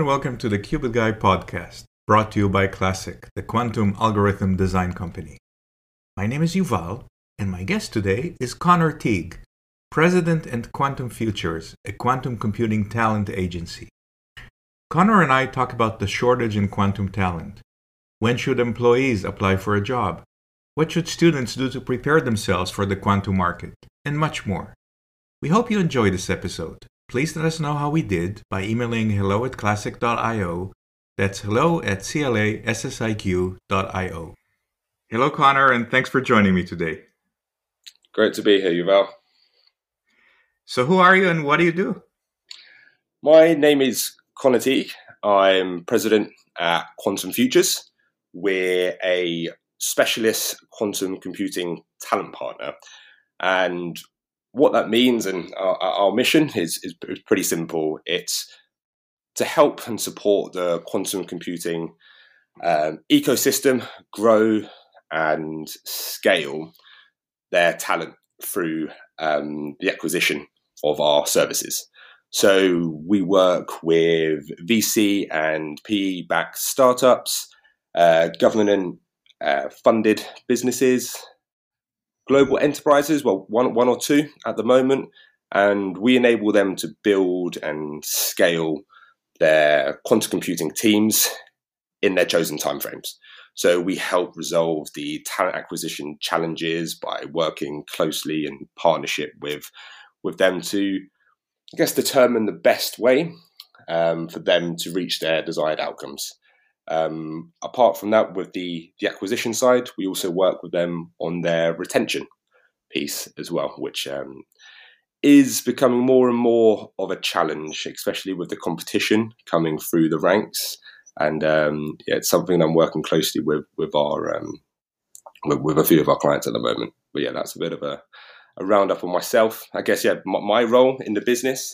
welcome to the Qubit Guy podcast, brought to you by Classic, the quantum algorithm design company. My name is Yuval, and my guest today is Connor Teague, President at Quantum Futures, a quantum computing talent agency. Connor and I talk about the shortage in quantum talent. When should employees apply for a job? What should students do to prepare themselves for the quantum market? And much more. We hope you enjoy this episode. Please let us know how we did by emailing hello@classic.io. That's hello@classiq.io. Hello, Connor, and thanks for joining me today. Great to be here, Yuval. So who are you and what do you do? My name is Connor Teague. I'm president at Quantum Futures. We're a specialist quantum computing talent partner. And what that means and our mission is pretty simple. It's to help and support the quantum computing ecosystem grow and scale their talent through the acquisition of our services. So we work with VC and PE-backed startups, government-funded businesses, global enterprises, well, one or two at the moment, and we enable them to build and scale their quantum computing teams in their chosen timeframes. So we help resolve the talent acquisition challenges by working closely in partnership with them to, I guess, determine the best way for them to reach their desired outcomes. Apart from that, with the acquisition side, we also work with them on their retention piece as well, which is becoming more and more of a challenge, especially with the competition coming through the ranks. And it's something I'm working closely with our with a few of our clients at the moment. But yeah, that's a bit of a roundup on myself. I guess my role in the business,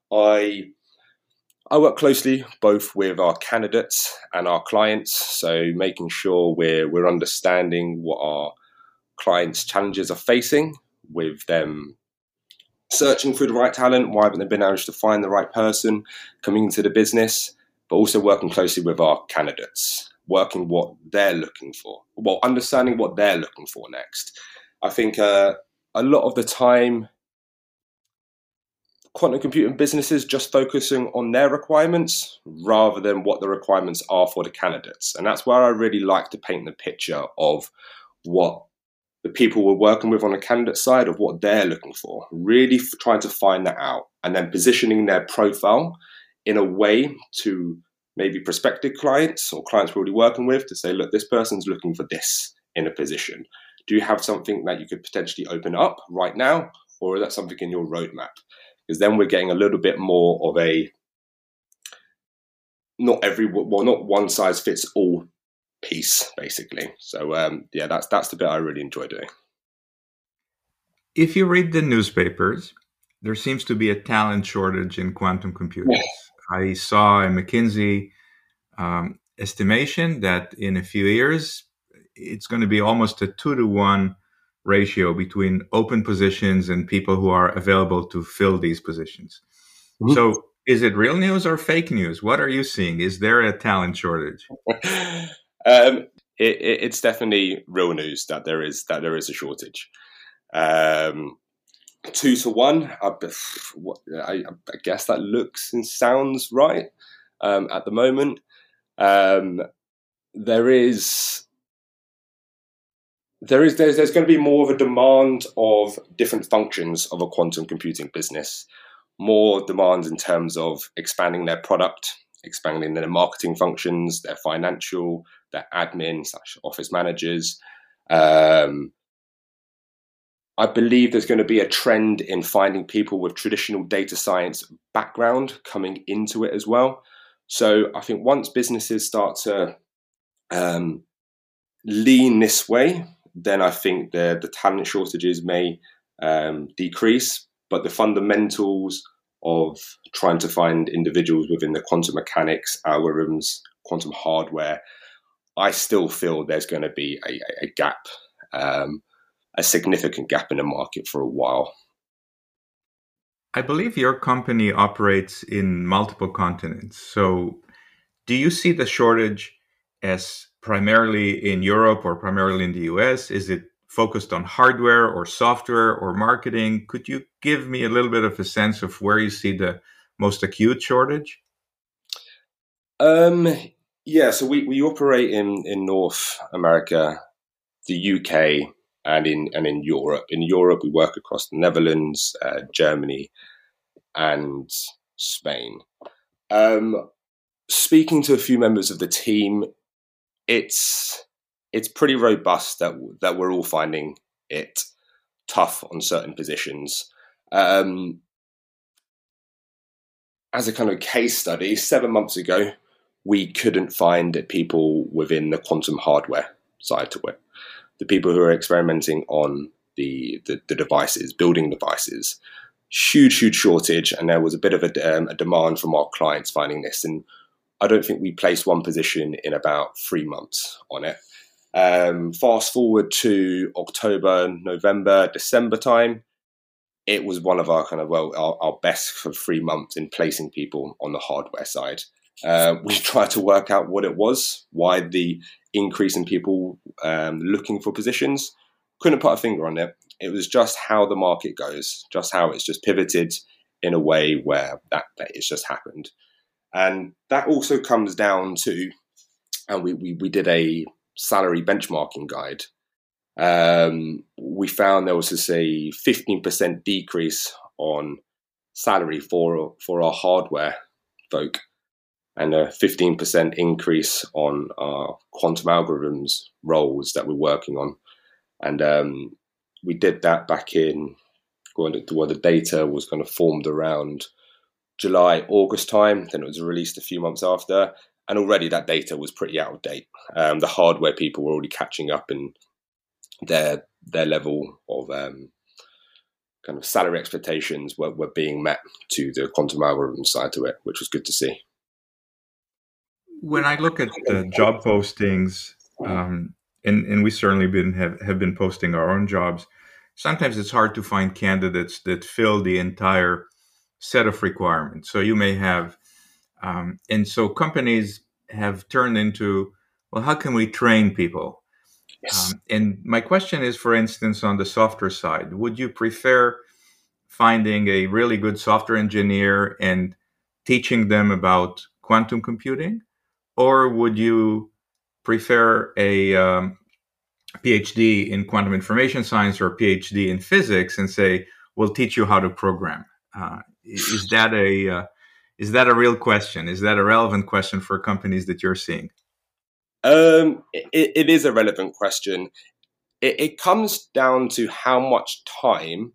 I work closely both with our candidates and our clients, so making sure we're understanding what our clients' challenges are facing, with them searching for the right talent, why haven't they been able to find the right person coming into the business, but also working closely with our candidates, working what they're looking for, well, understanding what they're looking for next. I think a lot of the time, quantum computing businesses just focusing on their requirements rather than what the requirements are for the candidates. And that's where I really like to paint the picture of what the people we're working with on the candidate side, of what they're looking for, really trying to find that out and then positioning their profile in a way to maybe prospective clients or clients we're already working with to say, look, this person's looking for this in a position. Do you have something that you could potentially open up right now? Or is that something in your roadmap? Because then we're getting a little bit more of a not one size fits all piece, basically. So that's the bit I really enjoy doing. If you read the newspapers, there seems to be a talent shortage in quantum computers. Yes. I saw a McKinsey estimation that in a few years, it's going to be almost a 2-to-1 ratio between open positions and people who are available to fill these positions. Mm-hmm. So is it real news or fake news? What are you seeing? Is there a talent shortage? It's definitely real news that there is a shortage. 2-to-1, I guess that looks and sounds right at the moment. There's going to be more of a demand of different functions of a quantum computing business, more demands in terms of expanding their product, expanding their marketing functions, their financial, their admin / office managers. I believe there's going to be a trend in finding people with traditional data science background coming into it as well. So I think once businesses start to lean this way, then I think the talent shortages may decrease. But the fundamentals of trying to find individuals within the quantum mechanics, algorithms, quantum hardware, I still feel there's going to be a gap, a significant gap in the market for a while. I believe your company operates in multiple continents. So Do you see the shortage as primarily in Europe or primarily in the US? Is it focused on hardware or software or marketing? Could you give me a little bit of a sense of where you see the most acute shortage? Yeah, so we operate in North America, the UK, and in Europe. In Europe, we work across the Netherlands, Germany, and Spain. Speaking to a few members of the team, it's pretty robust that we're all finding it tough on certain positions. As a kind of case study, 7 months ago, we couldn't find people within the quantum hardware side to it. The people who are experimenting on the devices, building devices, huge shortage, and there was a bit of a demand from our clients finding this. And I don't think we placed one position in about 3 months on it. Fast forward to October, November, December time, it was one of our our best for 3 months in placing people on the hardware side. We tried to work out what it was, why the increase in people looking for positions. Couldn't put a finger on it. It was just how the market goes, just how it's just pivoted in a way where that it's just happened. And that also comes down to, and we did a salary benchmarking guide. We found there was a 15% decrease on salary for our hardware folk, and a 15% increase on our quantum algorithms roles that we're working on. And we did that back in, where the data was kind of formed around July, August time. Then it was released a few months after. And already that data was pretty out of date. The hardware people were already catching up, and their level of kind of salary expectations were being met to the quantum algorithm side to it, which was good to see. When I look at the job postings, and we certainly have been posting our own jobs, sometimes it's hard to find candidates that fill the entire set of requirements. So you may have, and so companies have turned into, well, how can we train people? Yes. And my question is, for instance, on the software side, would you prefer finding a really good software engineer and teaching them about quantum computing? Or would you prefer a PhD in quantum information science or a PhD in physics and say, we'll teach you how to program? Is that a real question? Is that a relevant question for companies that you're seeing? It is a relevant question. It comes down to how much time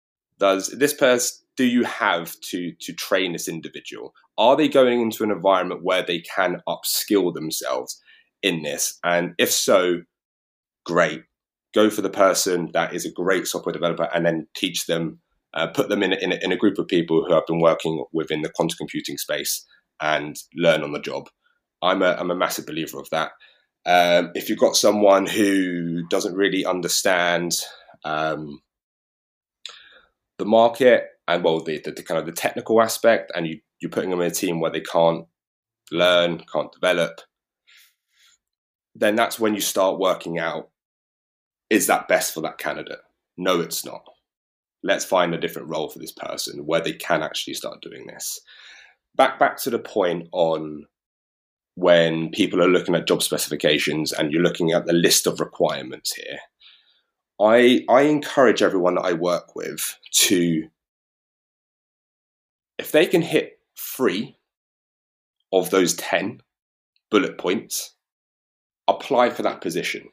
do you have to train this individual? Are they going into an environment where they can upskill themselves in this? And if so, great. Go for the person that is a great software developer and then teach them, put them in a group of people who have been working within the quantum computing space and learn on the job. I'm a massive believer of that. If you've got someone who doesn't really understand the market and the kind of the technical aspect, and you're putting them in a team where they can't learn, can't develop, then that's when you start working out, is that best for that candidate? No, it's not. Let's find a different role for this person where they can actually start doing this. Back to the point on when people are looking at job specifications and you're looking at the list of requirements here. I encourage everyone that I work with to, if they can hit 3 of those 10 bullet points, apply for that position.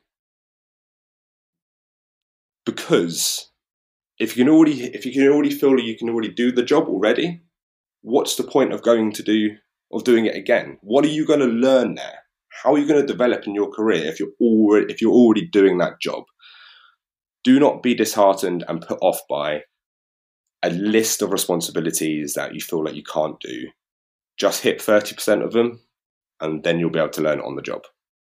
Because if you can already feel that you can already do the job already, what's the point of doing it again? What are you going to learn there? How are you going to develop in your career if you're already doing that job? Do not be disheartened and put off by a list of responsibilities that you feel like you can't do. Just hit 30% of them, and then you'll be able to learn it on the job.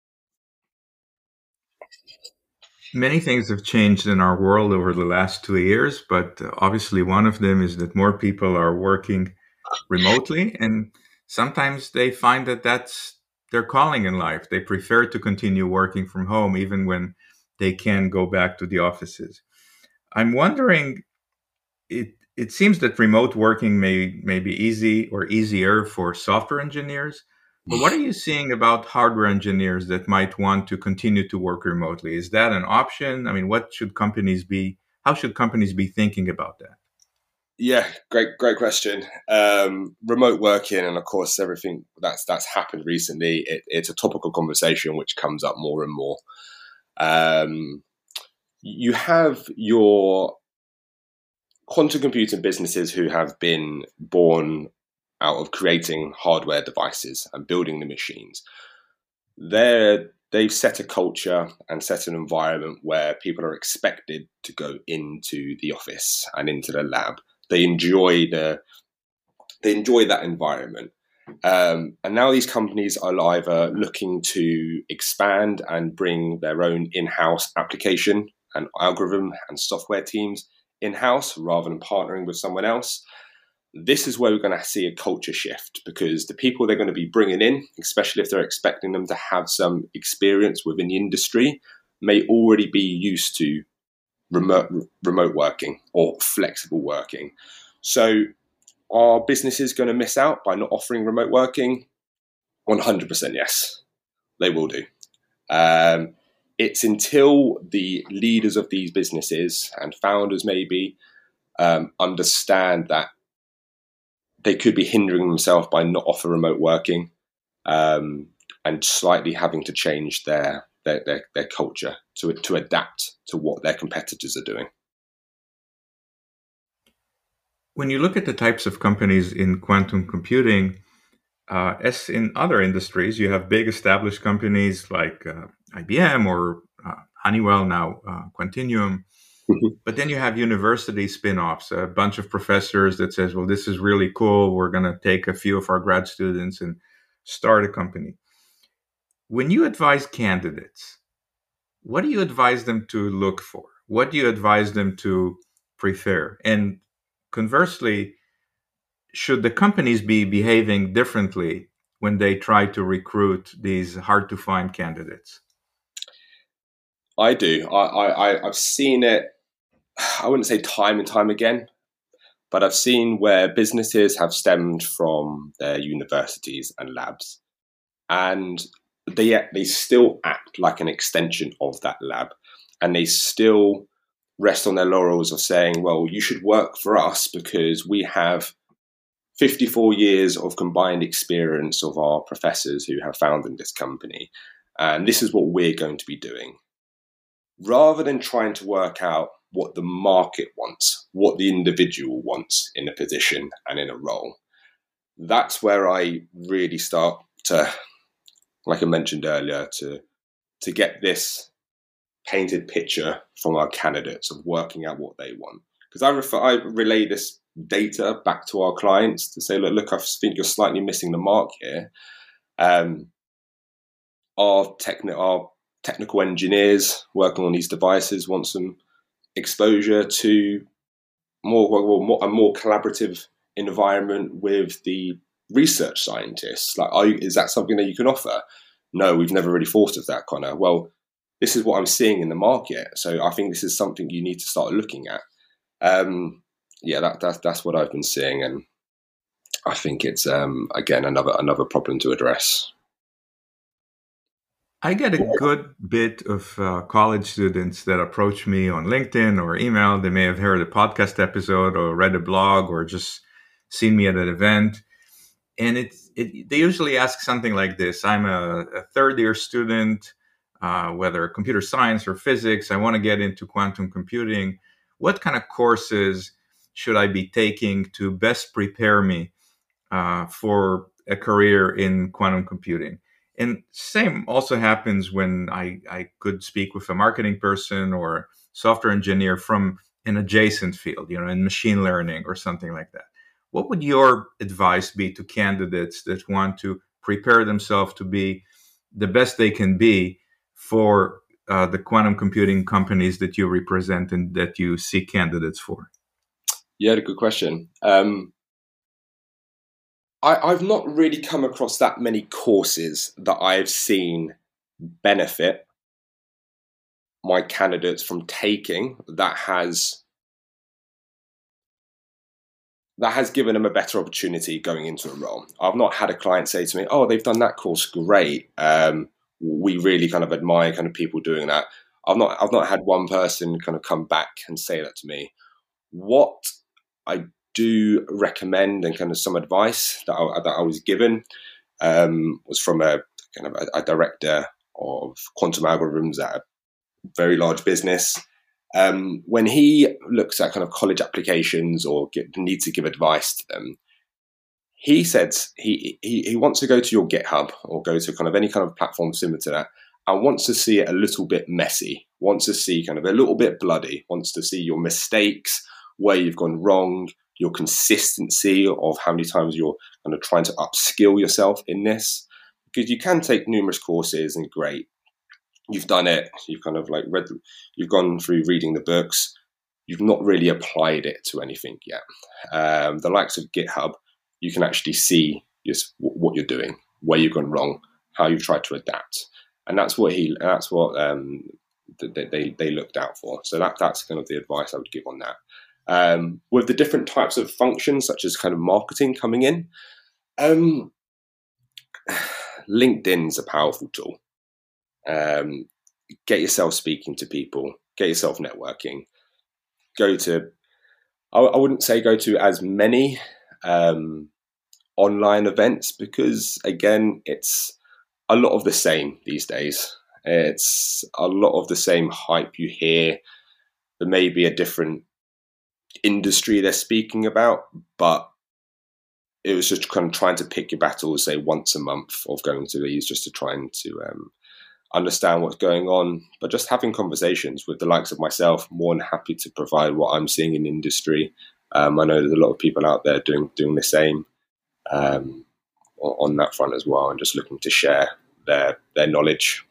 Many things have changed in our world over the last 2 years, but obviously one of them is that more people are working remotely, and sometimes they find that that's their calling in life. They prefer to continue working from home even when they can go back to the offices. I'm wondering, it seems that remote working may be easy or easier for software engineers. But what are you seeing about hardware engineers that might want to continue to work remotely? Is that an option? I mean, how should companies be thinking about that? Yeah, great question. Remote working, and of course, everything that's happened recently. It's a topical conversation which comes up more and more. You have your quantum computing businesses who have been born out of creating hardware devices and building the machines. They've set a culture and set an environment where people are expected to go into the office and into the lab. They enjoy that environment. And now these companies are either looking to expand and bring their own in-house application and algorithm and software teams in-house rather than partnering with someone else. This is where we're going to see a culture shift, because the people they're going to be bringing in, especially if they're expecting them to have some experience within the industry, may already be used to remote working or flexible working. So are businesses going to miss out by not offering remote working? 100% yes, they will do. It's until the leaders of these businesses and founders maybe understand that they could be hindering themselves by not offer remote working, and slightly having to change their culture to adapt to what their competitors are doing. When you look at the types of companies in quantum computing, as in other industries, you have big established companies like IBM or Honeywell, now Quantinuum. But then you have university spin-offs, a bunch of professors that says, well, this is really cool. We're going to take a few of our grad students and start a company. When you advise candidates, what do you advise them to look for? What do you advise them to prefer? And conversely, should the companies be behaving differently when they try to recruit these hard-to-find candidates? I do. I've seen it, I wouldn't say time and time again, but I've seen where businesses have stemmed from their universities and labs, and they still act like an extension of that lab, and they still rest on their laurels of saying, well, you should work for us because we have 54 years of combined experience of our professors who have founded this company, and this is what we're going to be doing. Rather than trying to work out what the market wants, what the individual wants in a position and in a role, that's where I really start to, like I mentioned earlier, to get this painted picture from our candidates of working out what they want. Because I relay this data back to our clients to say, look, I think you're slightly missing the mark here. Our technical engineers working on these devices want some exposure to a more collaborative environment with the research scientists. Is that something that you can offer? No, we've never really thought of that, Connor. Well, this is what I'm seeing in the market, so I think this is something you need to start looking at. That's what I've been seeing, and I think it's again another problem to address. I get a good bit of college students that approach me on LinkedIn or email. They may have heard a podcast episode or read a blog or just seen me at an event. And they usually ask something like this. I'm a third-year student, whether computer science or physics. I want to get into quantum computing. What kind of courses should I be taking to best prepare me for a career in quantum computing? And same also happens when I could speak with a marketing person or software engineer from an adjacent field, in machine learning or something like that. What would your advice be to candidates that want to prepare themselves to be the best they can be for the quantum computing companies that you represent and that you seek candidates for? Yeah, good question. I've not really come across that many courses that I've seen benefit my candidates from taking that has given them a better opportunity going into a role. I've not had a client say to me, "Oh, they've done that course, great. We really kind of admire kind of people doing that." I've not had one person kind of come back and say that to me. What I do recommend, and kind of some advice that I was given, was from a kind of a director of quantum algorithms at a very large business. When he looks at kind of college applications or needs to give advice to them, he said he wants to go to your GitHub or go to kind of any kind of platform similar to that, and wants to see it a little bit messy, wants to see kind of a little bit bloody, wants to see your mistakes, where you've gone wrong, your consistency of how many times you're kind of trying to upskill yourself in this. Because you can take numerous courses and great, you've done it, you've kind of like you've gone through reading the books, you've not really applied it to anything yet. The likes of GitHub, you can actually see just what you're doing, where you've gone wrong, how you've tried to adapt. And that's what they looked out for. So that's kind of the advice I would give on that. With the different types of functions, such as kind of marketing coming in, LinkedIn's a powerful tool. Get yourself speaking to people, get yourself networking. I wouldn't say go to as many online events, because again, it's a lot of the same these days. It's a lot of the same hype you hear. There may be a different industry they're speaking about, but it was just kind of trying to pick your battles, say once a month, of going to these just to try and to understand what's going on. But just having conversations with the likes of myself, more than happy to provide what I'm seeing in industry. I know there's a lot of people out there doing the same on that front as well, and just looking to share their knowledge.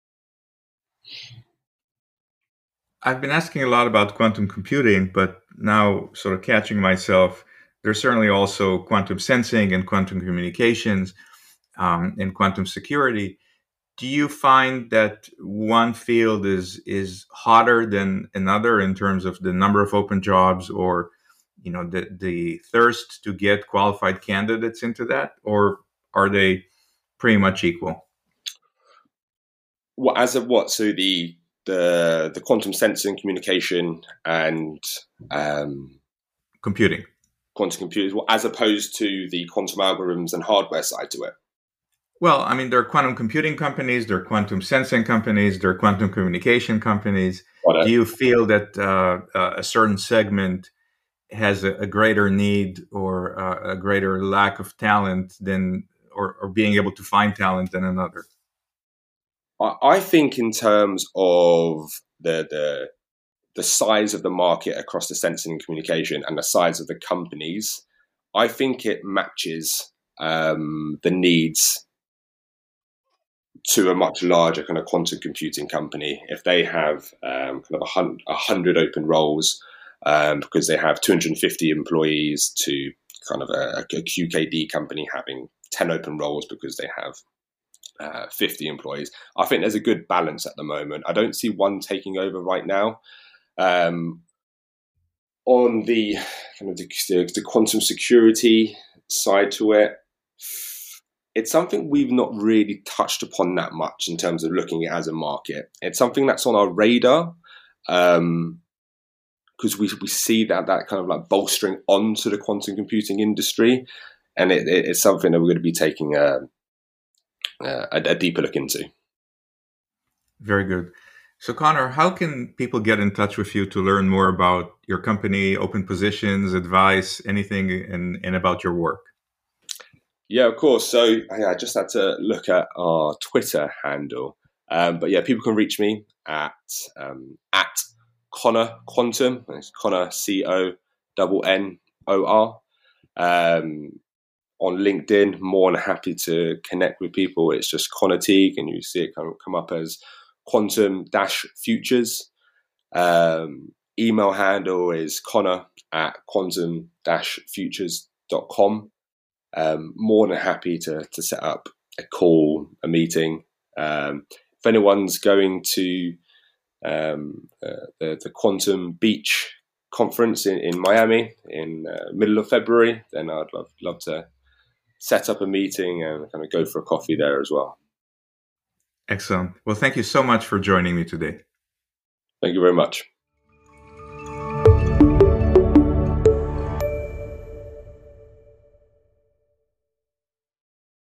I've been asking a lot about quantum computing, but now sort of catching myself, there's certainly also quantum sensing and quantum communications and quantum security. Do you find that one field is hotter than another in terms of the number of open jobs, or the thirst to get qualified candidates into that, or are they pretty much equal? What, as of what? So the quantum sensing, communication, and computing, quantum computers, as opposed to the quantum algorithms and hardware side to it. Well, I mean, there are quantum computing companies, there are quantum sensing companies, there are quantum communication companies. Do you feel that a certain segment has a greater need or a greater lack of talent than, or being able to find talent than another? I think in terms of the size of the market across the sensing and communication and the size of the companies, I think it matches the needs to a much larger kind of quantum computing company. If they have kind of 100 open roles, because they have 250 employees, to kind of a QKD company having 10 open roles because they have 50 employees. I think there's a good balance at the moment. I don't see one taking over right now. On the kind of the quantum security side to it, it's something we've not really touched upon that much in terms of looking at it as a market. It's something that's on our radar, because we see that kind of like bolstering onto the quantum computing industry, and it's something that we're going to be taking a deeper look into. Very good. So, Connor, how can people get in touch with you to learn more about your company, open positions, advice, anything, and about your work? Yeah, of course. So I just had to look at our Twitter handle. But yeah, people can reach me at Connor Quantum. It's Connor CONNOR. On LinkedIn, more than happy to connect with people. It's just Connor Teague, and you see it come up as Quantum-Futures. Email handle is Connor@quantum-futures.com. more than happy to set up a call, a meeting. If anyone's going to the Quantum Beach conference in Miami in middle of February, then I'd love to set up a meeting and kind of go for a coffee there as well. Excellent. Well, thank you so much for joining me today. Thank you very much.